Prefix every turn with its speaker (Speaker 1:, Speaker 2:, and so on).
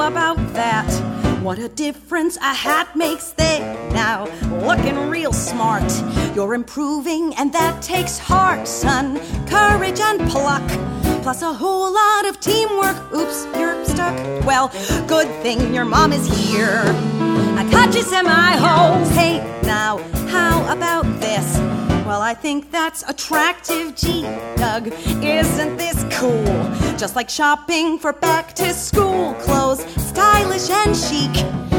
Speaker 1: about that? What a difference a hat makes there. Now, looking real smart. You're improving, and that takes heart, son. Courage and pluck, plus a whole lot of teamwork. Oops, you're stuck. Well, good thing your mom is here. I caught you semi-holes. Hey, now, how about this? Well, I think that's attractive, gee, Doug. Isn't this cool? Just like shopping for back-to-school clothes, stylish and chic.